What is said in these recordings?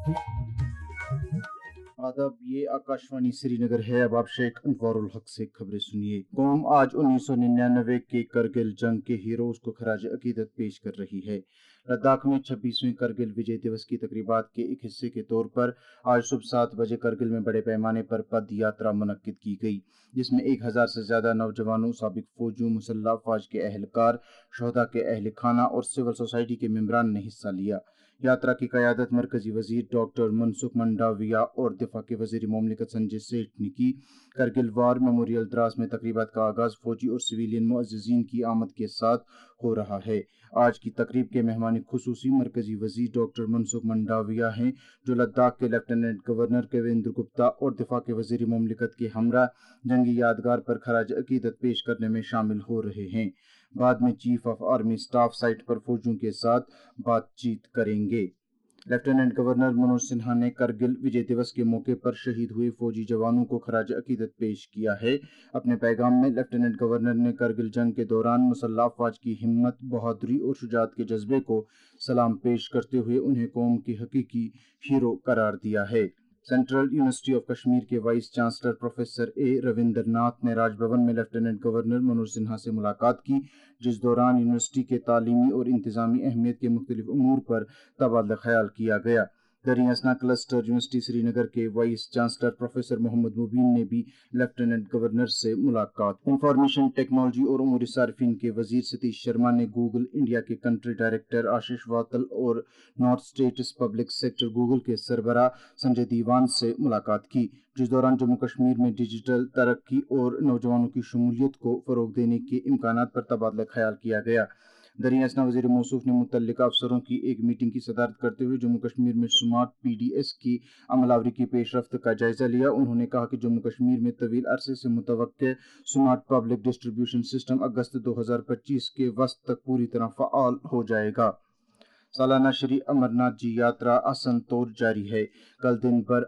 आदाब, ये आकाशवाणी श्रीनगर है। अब आप शेख अनवारुल हक से खबरें सुनिए। कौम आज 1999 के करगिल जंग के हीरोज को खराज अकीदत पेश कर रही है। लद्दाख में 26वें करगिल विजय दिवस की तकरीबात के एक हिस्से के तौर पर आज सुबह 7 बजे करगिल में बड़े पैमाने पर पद यात्रा मुनक्किद की गई, जिसमें 1000 से ज्यादा नौजवानों, साबिक फौजियों, मुसल्लह अफवाज के अहलकार, शोहदा के अहल खाना और सिविल सोसाइटी के मेंबरान ने हिस्सा लिया। यात्रा की क़यादत मरकजी वजीर डॉक्टर मनसुख मंडाविया और दिफा के वजीर मुमलिकत संजय सेठ ने की। करगिल वार मेमोरियल द्रास में तकरीबात का आगाज फौजी और सिविलियन मुअज्जिजीन की आमद के साथ हो रहा है। आज की तकरीब के मेहमान खुसूसी मरकजी वजीर डॉक्टर मनसुख मंडाविया हैं, जो लद्दाख के लेफ्टिनेंट गवर्नर केवेंद्र गुप्ता और दिफा के वजीर मुमलिकत के हमरा जंगी यादगार पर खराज अकीदत पेश करने में शामिल हो रहे हैं। बाद में chief of army staff site पर फौजियों के साथ बातचीत करेंगे। लेफ्टिनेंट गवर्नर मनोज सिन्हा ने करगिल विजय दिवस के मौके पर शहीद हुए फौजी जवानों को खराज अकीदत पेश किया है। अपने पैगाम में लेफ्टिनेंट गवर्नर ने करगिल जंग के दौरान मुसल्लह अफवाज की हिम्मत, बहादुरी और शुजाअत के जज्बे को सलाम पेश करते हुए उन्हें कौम की हकीकी हीरो करार दिया है। सेंट्रल यूनिवर्सिटी ऑफ कश्मीर के vice chancellor professor A Ravinder Nath ने राजभवन में लेफ्टिनेंट गवर्नर मनोज सिन्हा से मुलाकात की, जिस दौरान यूनिवर्सिटी के तालीमी और इंतजामी अहमियत के मुख्तलिफ अमूर पर तबादला ख्याल किया गया। दरियासना क्लस्टर यूनिवर्सिटी श्रीनगर के vice chancellor professor Mohammad Mubeen ने भी लेफ्टिनेंट गवर्नर से मुलाकात। इंफॉर्मेशन टेक्नोलॉजी और उमूर सार्फिन के वजीर सतीश शर्मा ने गूगल इंडिया के कंट्री डायरेक्टर आशीष वातल और north states public sector Google के सरबराह संजय दीवान से मुलाकात की, जिस दौरान जम्मू कश्मीर में डिजिटल तरक्की और नौजवानों की शमूलियत को फरोग देने के इम्कानात पर तबादला ख्याल किया गया। दरियासना वजीर मौसूफ ने मुतल्लिका अफसरों की एक मीटिंग की सदारत करते हुए जम्मू कश्मीर में स्मार्ट PDS की अमलावरी की पेशरफ्त का जायजा लिया। उन्होंने कहा कि जम्मू कश्मीर में तवील अरसे से मुतवक्के स्मार्ट पब्लिक डिस्ट्रीब्यूशन सिस्टम अगस्त 2025 के वस्त तक पूरी तरह फ़आल हो जाएगा। सालाना श्री अमरनाथ जी यात्रा असंतोष जारी है। कल दिन भर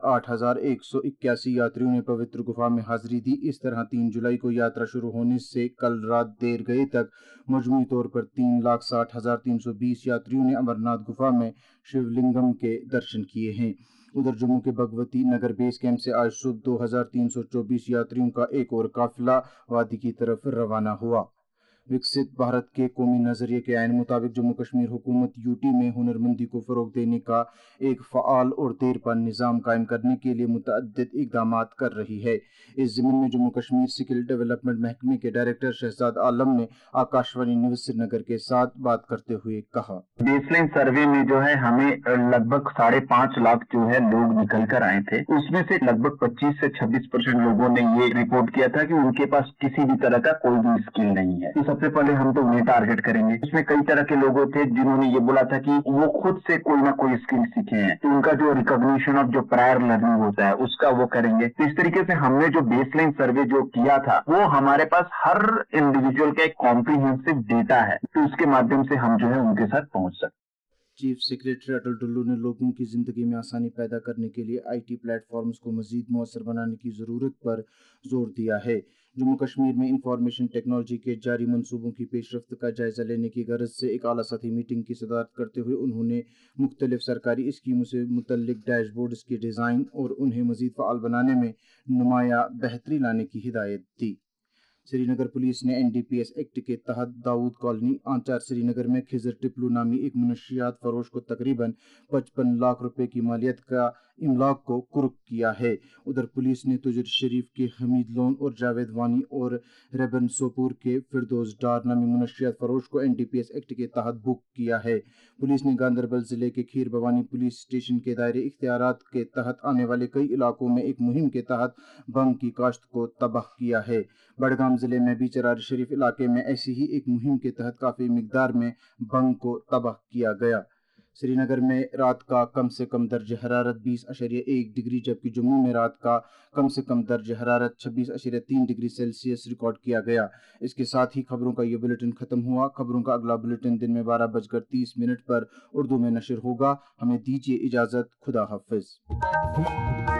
8181 यात्रियों ने पवित्र गुफा में हाजिरी दी। इस तरह 3 जुलाई को यात्रा शुरू होने से कल रात देर गए तक मजमूई तौर पर 3,60,320 यात्रियों ने अमरनाथ गुफा में शिवलिंगम के दर्शन किए हैं। उधर जम्मू के भगवती नगर बेस कैंप से आज सुबह 2324 यात्रियों का एक और काफिला वादी की तरफ रवाना हुआ। विकसित भारत के कौमी नजरिए के आइन मुताबिक जम्मू कश्मीर हुकूमत यूटी में हुनरमंदी को फरोग देने का एक फ़आल और देरपा निज़ाम कायम करने के लिए मुतअद्दिद इक़दामात कर रही है। इस ज़मीन में जम्मू कश्मीर स्किल डेवलपमेंट महकमे के डायरेक्टर शहजाद आलम ने आकाशवाणी न्यूज़ श्रीनगर के साथ बात करते हुए कहा, बेसलाइन सर्वे में जो है हमें लगभग 5.5 लाख जो है लोग निकल कर आए थे। उसमें से लगभग 25 से 26% लोगों ने ये रिपोर्ट किया था कि उनके पास किसी भी तरह का कोई भी स्किल नहीं है। तो सबसे पहले हम तो उन्हें टारगेट करेंगे। इसमें कई तरह के लोग थे जिन्होंने ये बोला था कि वो खुद से कोई ना कोई स्किल सीखे हैं, तो उनका जो रिकॉग्निशन ऑफ जो प्रायर लर्निंग होता है उसका वो करेंगे। तो इस तरीके से हमने जो बेसलाइन सर्वे जो किया था वो हमारे पास हर इंडिविजुअल का एक कॉम्प्रिहेंसिव डेटा है, तो उसके माध्यम से हम जो है उनके साथ पहुंच सकते। चीफ सेक्रेटरी अटल डुल्लू ने लोगों की जिंदगी में आसानी पैदा करने के लिए IT प्लेटफॉर्म्स को मजीद मौसर बनाने की ज़रूरत पर जोर दिया है। जम्मू कश्मीर में इंफॉर्मेशन टेक्नोलॉजी के जारी मंसूबों की पेशरफ्त का जायजा लेने की गरज से एक आला सतही मीटिंग की सदारत करते हुए उन्होंने मुख्तलिफ सरकारी स्कीमों से मुतल्लिक डैशबोर्ड्स के डिज़ाइन और उन्हें मजीद फ़आल बनाने में नुमाया बेहतरी लाने की हिदायत दी। श्रीनगर पुलिस ने NDPS एक्ट के तहत दाऊद कॉलोनी आंचार श्रीनगर में खिजर टिपलू नामी एक मुनशियात फरोश को तकरीबन 55 लाख रुपए की मालियत का इमलाक को कुर्क किया है। उधर पुलिस ने तुजर शरीफ के हमीद लोन और जावेद वानी और रेबन सोपुर के फिरदौस डार नामी मुनशियात फरोश को NDPS एक्ट के तहत बुक किया है। पुलिस ने गांधरबल जिले के खीर भवानी पुलिस स्टेशन के दायरे इख्तियारात के तहत आने वाले कई इलाकों में एक मुहिम के तहत बंग की काश्त को तबाह किया है। बड़गाम जिले में भी चरार शरीफ इलाके में ऐसी ही एक मुहिम के तहत काफी मिकदार में बंग को तबाह किया गया। श्रीनगर में रात का कम से कम दर्ज हरारत 20.1 डिग्री जबकि जम्मू में रात का कम से कम दर्ज हरारत 26.3 डिग्री सेल्सियस रिकॉर्ड किया गया। इसके साथ ही खबरों का ये बुलेटिन खत्म हुआ। खबरों का अगला बुलेटिन दिन में 12:30 पर उर्दू में नशर होगा। हमें दीजिए इजाजत। खुदा हाफिज।